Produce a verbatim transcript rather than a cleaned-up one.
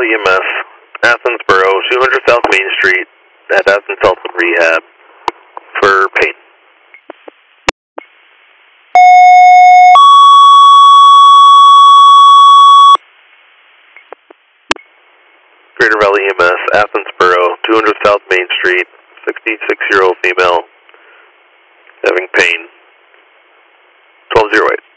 E M S, Athens Borough, two hundred South Main Street, at Athens Health and Rehab for pain. Greater Valley E M S, Athens Borough, two hundred South Main Street, sixty-six-year-old female, having pain, twelve oh eight.